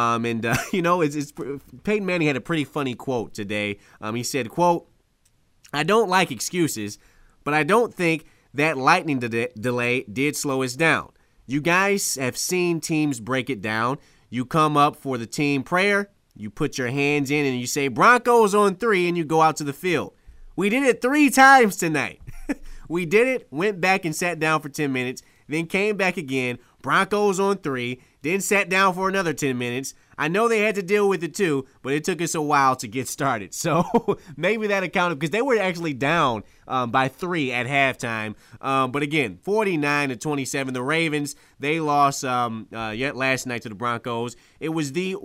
It's Peyton Manning had a pretty funny quote today. He said, quote, "I don't like excuses, but I don't think that lightning delay did slow us down. You guys have seen teams break it down. You come up for the team prayer, you put your hands in and you say, Broncos on 3, and you go out to the field. We did it 3 times tonight. We did it, went back and sat down for 10 minutes, then came back again, Broncos on 3, then sat down for another 10 minutes. I know they had to deal with it too, but it took us a while to get started. So maybe that accounted because they were actually down by 3 at halftime. But again, 49-27. The Ravens, they lost yet last night to the Broncos. It was the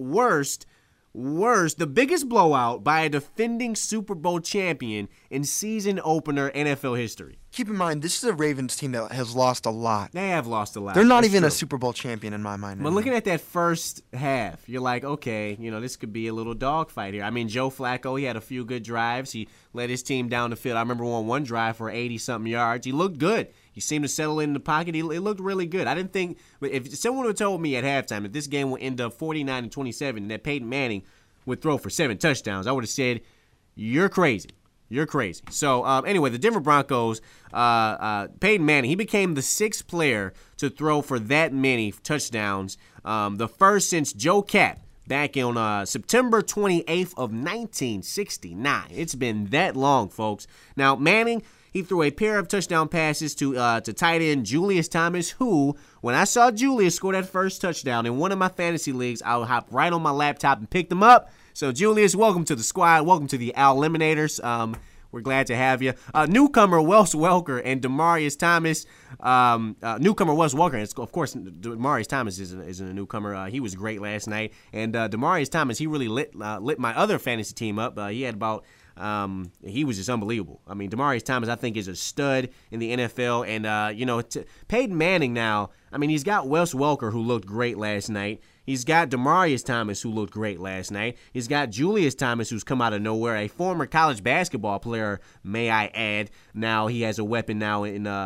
the biggest blowout by a defending Super Bowl champion in season opener NFL history.
Keep in mind, this is a Ravens team that has lost a lot.
They have lost a lot.
They're not even a Super Bowl champion in my mind.
But looking at that first half, you're like, okay, this could be a little dogfight here. I mean, Joe Flacco, he had a few good drives. He led his team down the field. I remember on one drive for 80-something yards. He looked good. He seemed to settle in the pocket. It looked really good. I didn't think – if someone would have told me at halftime that this game would end up 49-27 and that Peyton Manning would throw for 7 touchdowns, I would have said, you're crazy. You're crazy. So, anyway, the Denver Broncos, Peyton Manning, he became the 6th player to throw for that many touchdowns, the first since Joe Kapp back on September 28th of 1969. It's been that long, folks. Now, Manning, he threw a pair of touchdown passes to tight end Julius Thomas, who, when I saw Julius score that first touchdown in one of my fantasy leagues, I hopped right on my laptop and picked him up. So, Julius, welcome to the squad. Welcome to the Al Eliminators. We're glad to have you. Newcomer Wes Welker and Demaryius Thomas. Newcomer Wes Welker, and of course, Demaryius Thomas isn't a newcomer. He was great last night. And Demaryius Thomas, he really lit my other fantasy team up. He had about he was just unbelievable. I mean, Demaryius Thomas, I think, is a stud in the NFL. And, Peyton Manning now, I mean, he's got Wes Welker, who looked great last night. He's got Demaryius Thomas, who looked great last night. He's got Julius Thomas, who's come out of nowhere, a former college basketball player, may I add. Now he has a weapon now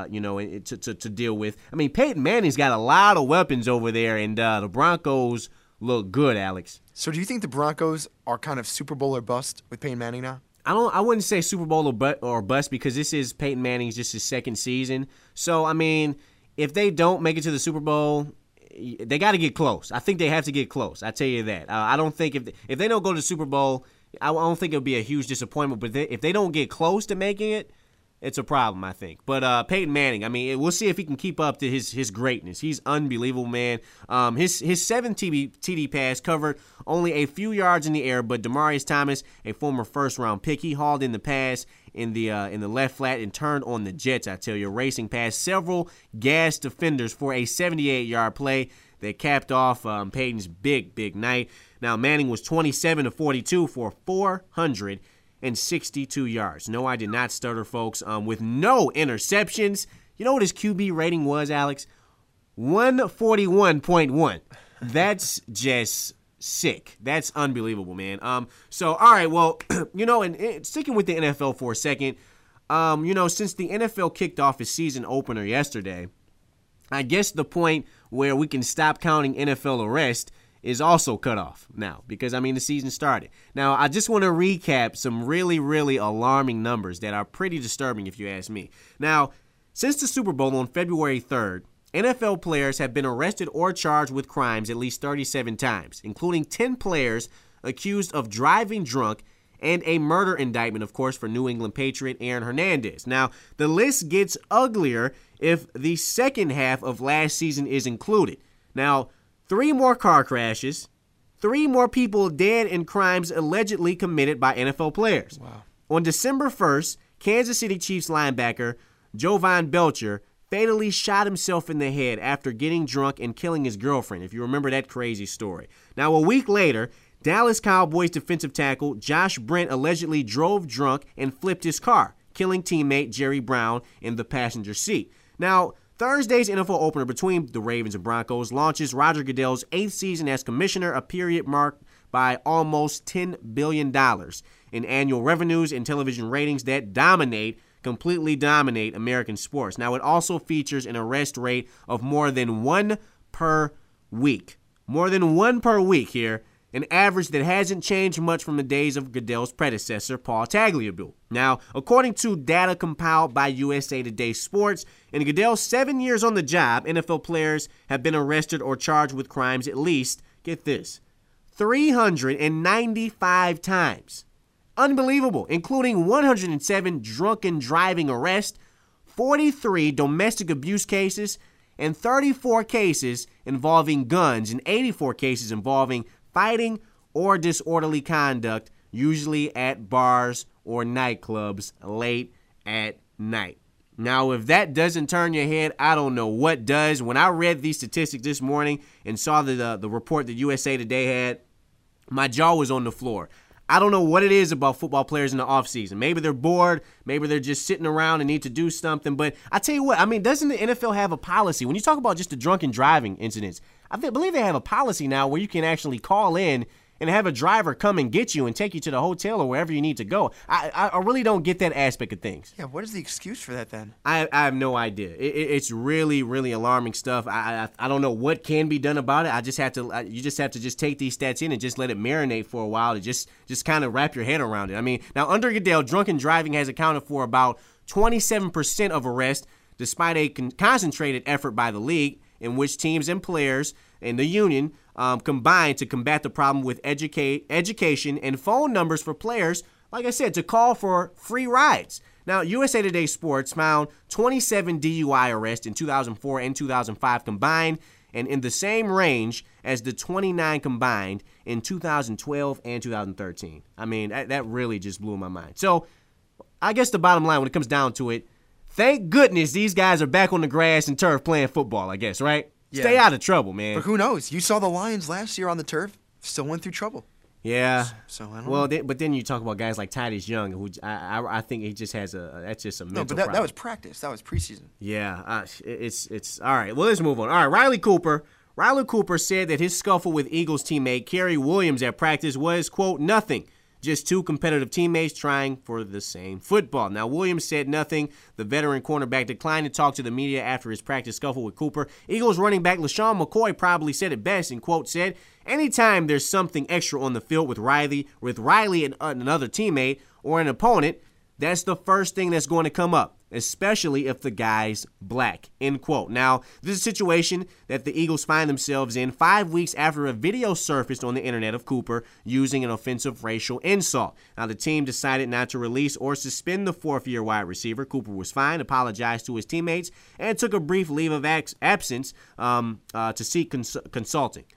to deal with. I mean, Peyton Manning's got a lot of weapons over there, and the Broncos look good, Alex.
So do you think the Broncos are kind of Super Bowl or bust with Peyton Manning now?
I wouldn't say Super Bowl or bust because this is Peyton Manning's just his 2nd season. So, I mean, if they don't make it to the Super Bowl, they got to get close. I think they have to get close. I tell you that. I don't think if they don't go to the Super Bowl, I don't think it'll be a huge disappointment. But if they don't get close to making it, it's a problem, I think. But Peyton Manning, I mean, we'll see if he can keep up to his greatness. He's unbelievable, man. His 7 TD pass covered only a few yards in the air, but Demaryius Thomas, a former first-round pick, he hauled in the pass in the left flat and turned on the Jets, I tell you, racing past several gassed defenders for a 78-yard play that capped off Peyton's big night. Now, Manning was 27-42 for 462 yards. No, I did not stutter, folks, with no interceptions. You know what his QB rating was, Alex? 141.1. That's just sick. That's unbelievable, man. So, all right, well, and sticking with the NFL for a second, since the NFL kicked off its season opener yesterday, I guess the point where we can stop counting NFL arrests is also cut off now because, the season started. Now, I just want to recap some really, really alarming numbers that are pretty disturbing if you ask me. Now, since the Super Bowl on February 3rd, NFL players have been arrested or charged with crimes at least 37 times, including 10 players accused of driving drunk and a murder indictment, of course, for New England Patriot Aaron Hernandez. Now, the list gets uglier if the second half of last season is included. Now, 3 more car crashes, 3 more people dead in crimes allegedly committed by NFL players.
Wow.
On December 1st, Kansas City Chiefs linebacker Jovan Belcher fatally shot himself in the head after getting drunk and killing his girlfriend, if you remember that crazy story. Now, a week later, Dallas Cowboys defensive tackle Josh Brent allegedly drove drunk and flipped his car, killing teammate Jerry Brown in the passenger seat. Now, Thursday's NFL opener between the Ravens and Broncos launches Roger Goodell's 8th season as commissioner, a period marked by almost $10 billion in annual revenues and television ratings that completely dominate American sports. Now, it also features an arrest rate of more than 1 per week. More than 1 per week here, an average that hasn't changed much from the days of Goodell's predecessor, Paul Tagliabue. Now, according to data compiled by USA Today Sports, in Goodell's 7 years on the job, NFL players have been arrested or charged with crimes at least, get this, 395 times. Unbelievable, including 107 drunken driving arrests, 43 domestic abuse cases, and 34 cases involving guns, and 84 cases involving fighting or disorderly conduct, usually at bars or nightclubs late at night. Now, if that doesn't turn your head, I don't know what does. When I read these statistics this morning and saw the report that USA Today had, my jaw was on the floor. I don't know what it is about football players in the offseason. Maybe they're bored. Maybe they're just sitting around and need to do something. But I tell you what, I mean, doesn't the NFL have a policy? When you talk about just the drunken driving incidents, I believe they have a policy now where you can actually call in and have a driver come and get you and take you to the hotel or wherever you need to go. I really don't get that aspect of things.
Yeah, what is the excuse for that then?
I have no idea. It's really, really alarming stuff. I don't know what can be done about it. You just have to just take these stats in and just let it marinate for a while to just kind of wrap your head around it. I mean, now under Goodell, drunken driving has accounted for about 27% of arrests, despite a concentrated effort by the league in which teams and players and the union combined to combat the problem with education and phone numbers for players, like I said, to call for free rides. Now, USA Today Sports found 27 DUI arrests in 2004 and 2005 combined, and in the same range as the 29 combined in 2012 and 2013. I mean, that really just blew my mind. So, I guess the bottom line when it comes down to it, thank goodness these guys are back on the grass and turf playing football, I guess, right? Yeah. Stay out of trouble, man.
But who knows? You saw the Lions last year on the turf, still went through trouble.
Yeah.
So I don't know.
But then you talk about guys like Titus Young, who I think he just has that's just a mental problem.
That was practice. That was preseason.
Yeah. It's all right. Well, let's move on. All right, Riley Cooper. Riley Cooper said that his scuffle with Eagles teammate Kerry Williams at practice was, quote, nothing. Just two competitive teammates trying for the same football. Now, Williams said nothing. The veteran cornerback declined to talk to the media after his practice scuffle with Cooper. Eagles running back LaShawn McCoy probably said it best and, quote, said, anytime there's something extra on the field with Riley and another teammate or an opponent, that's the first thing that's going to come up, especially if the guy's black, end quote. Now, this is a situation that the Eagles find themselves in 5 weeks after a video surfaced on the internet of Cooper using an offensive racial insult. Now, the team decided not to release or suspend the fourth-year wide receiver. Cooper was fine, apologized to his teammates, and took a brief leave of absence to seek consulting.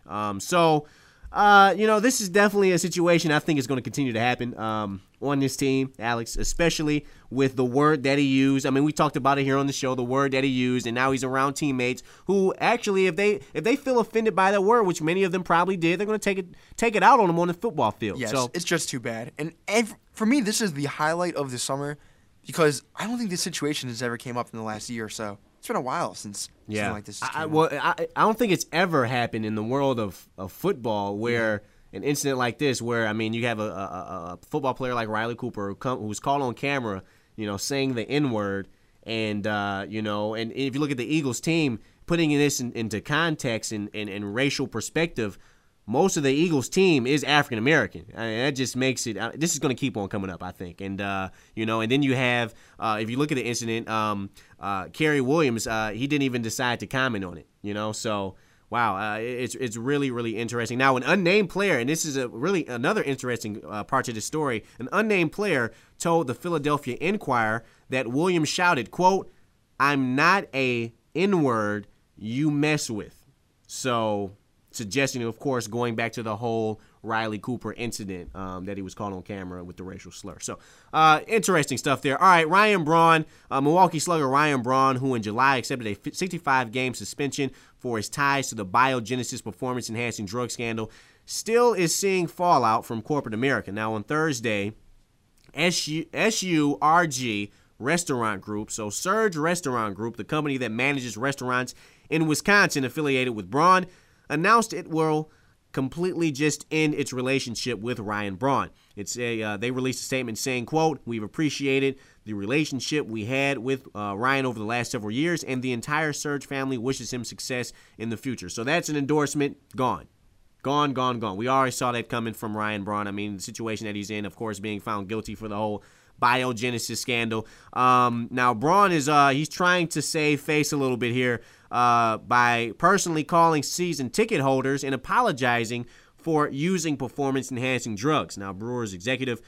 This is definitely a situation I think is going to continue to happen on this team, Alex, especially with the word that he used. I mean, we talked about it here on the show, the word that he used, and now he's around teammates who actually, if they feel offended by that word, which many of them probably did, they're going to take it out on them on the football field.
Yes, it's just too bad. And for me, this is the highlight of the summer because I don't think this situation has ever came up in the last year or so. It's been a while since something like this came up.
I don't think it's ever happened in the world of football where an incident like this, where, I mean, you have a football player like Riley Cooper who's caught on camera, saying the N-word, and, and if you look at the Eagles team, putting this into context and racial perspective, most of the Eagles team is African-American. I mean, that just makes it – this is going to keep on coming up, I think. And, and then you have if you look at the incident, Kerry Williams, he didn't even decide to comment on it, So, wow, it's really, really interesting. Now, an unnamed player, and this is another interesting part to the story, an unnamed player told the Philadelphia Inquirer that Williams shouted, quote, I'm not a N-word you mess with. So – suggesting, of course, going back to the whole Riley Cooper incident that he was caught on camera with the racial slur. So interesting stuff there. All right, Ryan Braun, Milwaukee Slugger Ryan Braun, who in July accepted a 65-game suspension for his ties to the Biogenesis performance-enhancing drug scandal, still is seeing fallout from corporate America. Now, on Thursday, SURG Restaurant Group, so Surge Restaurant Group, the company that manages restaurants in Wisconsin affiliated with Braun, announced it will completely just end its relationship with Ryan Braun. They released a statement saying, quote, "We've appreciated the relationship we had with Ryan over the last several years, and the entire Surge family wishes him success in the future." So that's an endorsement gone. Gone. We already saw that coming from Ryan Braun. I mean, the situation that he's in, of course, being found guilty for the whole Biogenesis scandal. Now, Braun is he's trying to save face a little bit here by personally calling season ticket holders and apologizing for using performance-enhancing drugs. Now, Brewers executive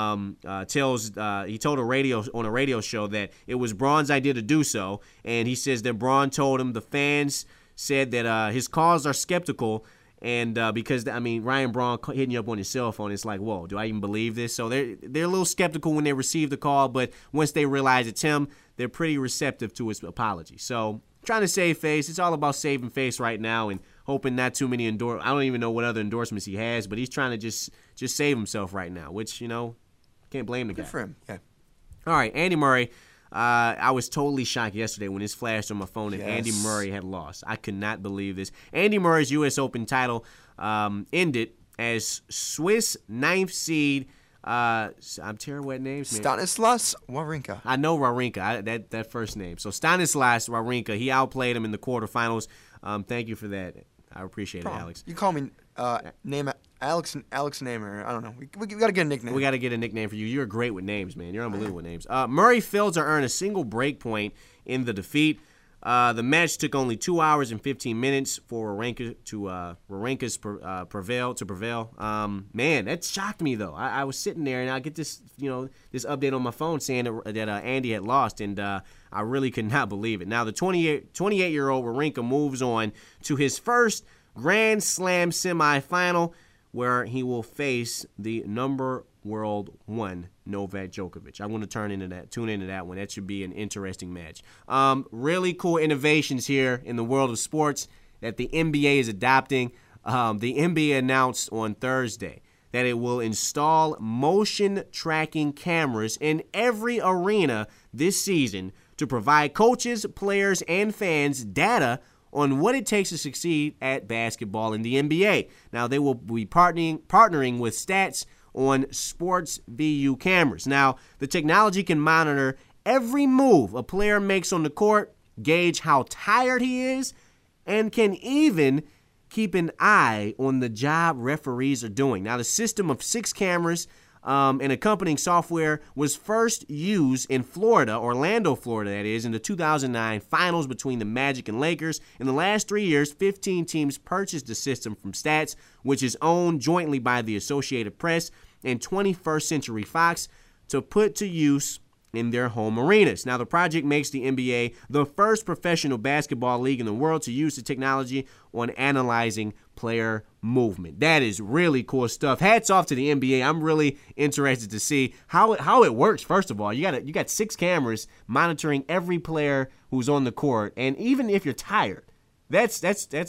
told a radio show that it was Braun's idea to do so, and he says that Braun told him the fans said that his calls are skeptical. And because, Ryan Braun hitting you up on his cell phone, it's like, whoa, do I even believe this? So they're a little skeptical when they receive the call, but once they realize it's him, they're pretty receptive to his apology. So trying to save face. It's all about saving face right now and hoping not too many I don't even know what other endorsements he has, but he's trying to just save himself right now, which, can't blame the guy.
Good for him, yeah.
All right, Andy Murray. I was totally shocked yesterday when this flashed on my phone that Andy Murray had lost. I could not believe this. Andy Murray's U.S. Open title ended as Swiss ninth seed. I'm terrible at names, man.
Stanislas Wawrinka.
I know Wawrinka, that first name. So Stanislas Wawrinka, he outplayed him in the quarterfinals. Thank you for that. I appreciate it, Alex.
You call me name Alex Namer. I don't know. We got to get a nickname.
We got to get a nickname for you. You're great with names, man. You're unbelievable with names. Murray failed to earn a single break point in the defeat. The match took only 2 hours and 15 minutes for Wawrinka's prevail. Man, that shocked me though. I was sitting there and I get this this update on my phone saying that Andy had lost, and I really could not believe it. Now the 28-year-old Wawrinka moves on to his first Grand Slam semifinal, where he will face the number world one Novak Djokovic. I want to tune into that one. That should be an interesting match. Really cool innovations here in the world of sports that the NBA is adopting. The NBA announced on Thursday that it will install motion tracking cameras in every arena this season to provide coaches, players, and fans data on what it takes to succeed at basketball in the NBA. Now, they will be partnering with Stats on Sports VU cameras. Now, the technology can monitor every move a player makes on the court, gauge how tired he is, and can even keep an eye on the job referees are doing. Now, the system of 6 cameras and accompanying software was first used in Florida, Orlando, Florida, that is, in the 2009 finals between the Magic and Lakers. In the last 3 years, 15 teams purchased the system from Stats, which is owned jointly by the Associated Press and 21st Century Fox, to put to use in their home arenas. Now, the project makes the NBA the first professional basketball league in the world to use the technology on analyzing player movement. That is really cool stuff. Hats off to the NBA. I'm really interested to see how it works. First of all, you got 6 cameras monitoring every player who's on the court, and even if you're tired, that's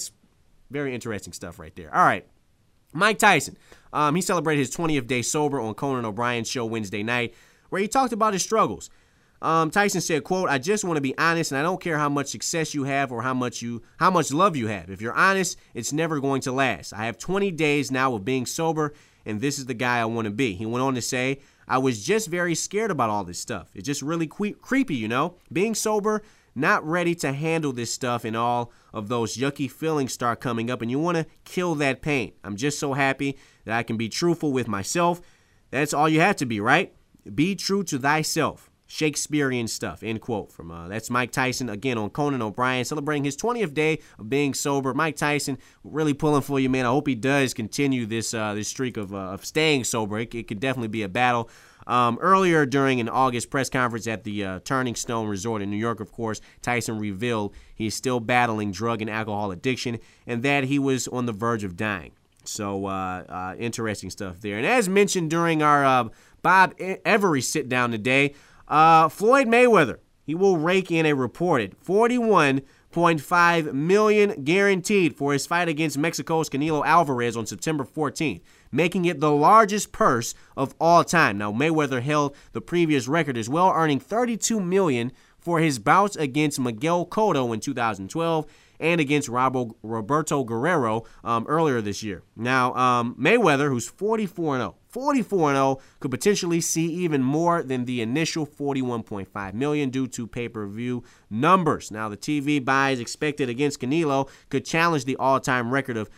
very interesting stuff right there. All right, Mike Tyson. He celebrated his 20th day sober on Conan O'Brien's show Wednesday night, where he talked about his struggles. Tyson said, quote, "I just want to be honest, and I don't care how much success you have or how much love you have. If you're honest, it's never going to last. I have 20 days now of being sober, and this is the guy I want to be." He went on to say, "I was just very scared about all this stuff. It's just really creepy, being sober, not ready to handle this stuff, and all of those yucky feelings start coming up, and you want to kill that pain. I'm just so happy that I can be truthful with myself. That's all you have to be, right? Be true to thyself." Shakespearean stuff, end quote. From that's Mike Tyson, again, on Conan O'Brien, celebrating his 20th day of being sober. Mike Tyson really pulling for you, man. I hope he does continue this streak of staying sober. It could definitely be a battle. Earlier during an August press conference at the Turning Stone Resort in New York, of course, Tyson revealed he's still battling drug and alcohol addiction and that he was on the verge of dying. So interesting stuff there. And as mentioned during our Bob Every sit-down today, Floyd Mayweather, he will rake in a reported $41.5 million guaranteed for his fight against Mexico's Canelo Alvarez on September 14th, making it the largest purse of all time. Now, Mayweather held the previous record as well, earning $32 million for his bouts against Miguel Cotto in 2012 and against Roberto Guerrero earlier this year. Now, Mayweather, who's 44-0, could potentially see even more than the initial $41.5 million due to pay-per-view numbers. Now, the TV buys expected against Canelo could challenge the all-time record of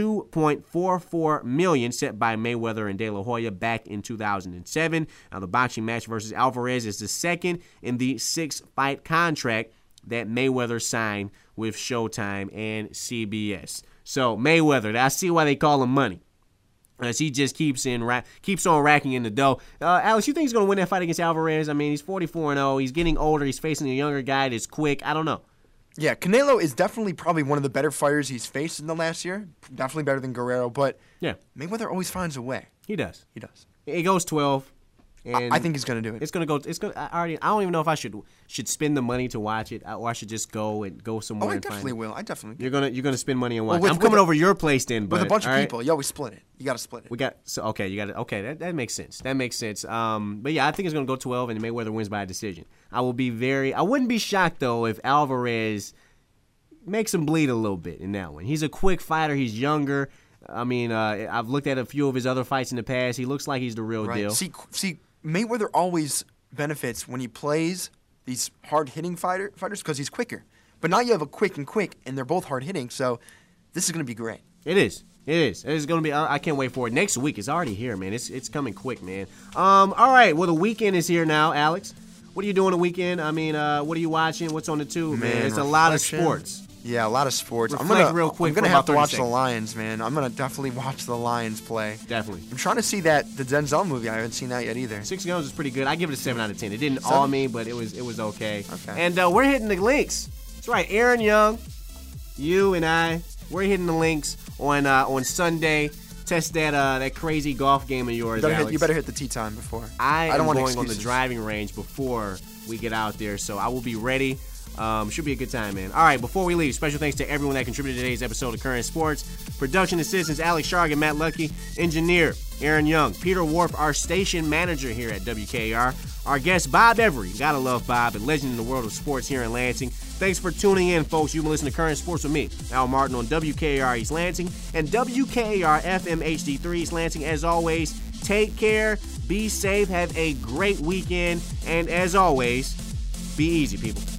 $2.44 million set by Mayweather and De La Hoya back in 2007. Now, the boxing match versus Alvarez is the second in the 6-fight contract that Mayweather signed with Showtime and CBS. So Mayweather, I see why they call him money, as he just keeps on racking in the dough. Alex, you think he's going to win that fight against Alvarez? I mean, he's 44-0. He's getting older. He's facing a younger guy that's quick. I don't know.
Yeah, Canelo is definitely probably one of the better fighters he's faced in the last year. Definitely better than Guerrero, but
yeah,
Mayweather always finds a way.
He does.
It
goes 12. And
I think he's going to do it.
It's going to go. It's going. I don't even know if I should spend the money to watch it, or I should just go somewhere.
I
and
definitely
find it.
will. I definitely.
You're gonna spend money and watch.
Well,
I'm coming over your place then, but
with a bunch of
right?
people. You always split it. You got to split it.
You got that makes sense. But yeah, I think it's gonna go 12, and Mayweather wins by a decision. I wouldn't be shocked though if Alvarez makes him bleed a little bit in that one. He's a quick fighter. He's younger. I mean, I've looked at a few of his other fights in the past. He looks like he's the real deal.
See, Mayweather always benefits when he plays these hard-hitting fighters because he's quicker. But now you have a quick, and they're both hard-hitting, so this is going to be great.
It is. It's going to be. I can't wait for it. Next week, it's already here, man. It's coming quick, man. All right, well, the weekend is here now, Alex. What are you doing the weekend? I mean, what are you watching? What's on the tube, man? It's a lot of sports.
Yeah, a lot of sports.
I'm gonna
have to watch the Lions, man. I'm gonna definitely watch the Lions play.
Definitely.
I'm trying to see the Denzel movie. I haven't seen that yet either.
6 Guns is pretty good. I give it a 7 out of 10. It didn't awe me, but it was okay.
Okay.
And we're hitting the links. That's right, Aaron Young, you and I, we're hitting the links on Sunday. Test that crazy golf game of yours, Alex.
You better hit the tee time before.
I
don't
am
want
going
excuses.
on the driving range before we get out there, so I will be ready. Should be a good time, man. All right, before we leave, special thanks to everyone that contributed to today's episode of Current Sports. Production assistants, Alex Sharg and Matt Lucky. Engineer, Aaron Young. Peter Worf, our station manager here at WKAR. Our guest, Bob Every. Gotta love Bob, a legend in the world of sports here in Lansing. Thanks for tuning in, folks. You've been listening to Current Sports with me, Al Martin, on WKAR East Lansing and WKAR FM HD3 East Lansing. As always, take care, be safe, have a great weekend, and as always, be easy, people.